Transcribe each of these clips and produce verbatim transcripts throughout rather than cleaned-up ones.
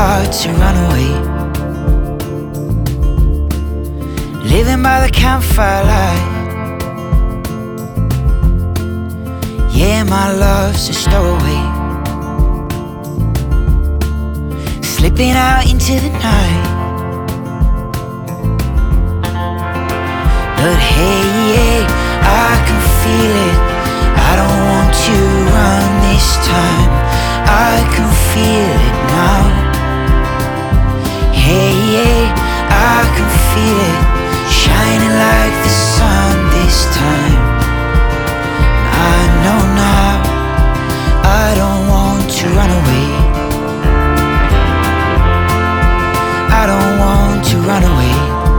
hard to run away. Living by the campfire light. Yeah, my love's a stowaway, slipping out into the night. But hey, yeah, I can feel it. I don't want to run this time. I can feel it now. Hey, yeah, I can feel it, shining like the sun this time. I know now, I don't want to run away. I don't want to run away.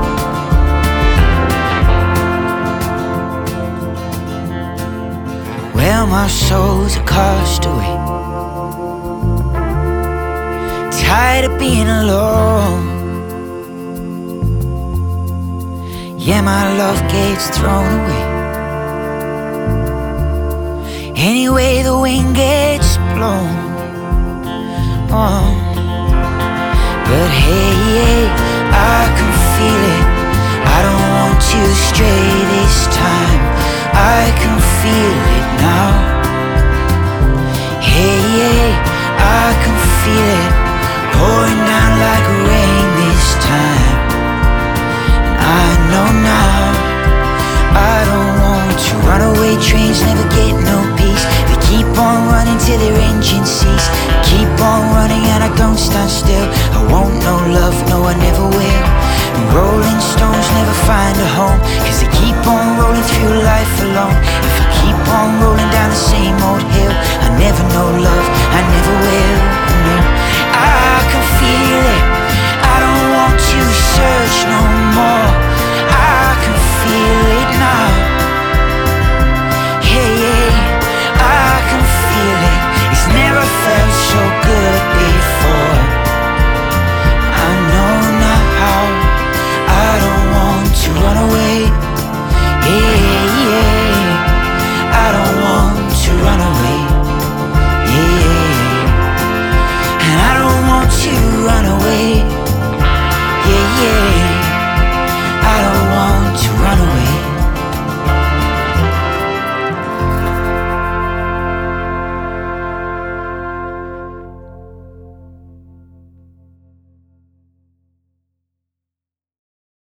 Well, my soul's a castaway, tired of being alone. Yeah, my love gets thrown away anyway the wind gets blown. Oh. But hey, yeah, I can feel it. I don't want to stray this time. I can feel it now. Hey, yeah, I can feel it, pouring down like rain this time. I know now, I don't want to run away. Trains never get no peace. They keep on running till their engine cease. Keep on running and I don't stand still. I won't no love, no I never will. And rolling stones never find a home, cause they keep on rolling through life alone. If I keep on rolling down the same old hill, I never know love, I never will. No, I can feel it. I don't want to search no more. I can feel it now. Yeah, yeah, I can feel it. It's never felt so good before. I know now, I don't want to run away. Yeah, yeah, I don't want to run away. Yeah, and I don't want to run away.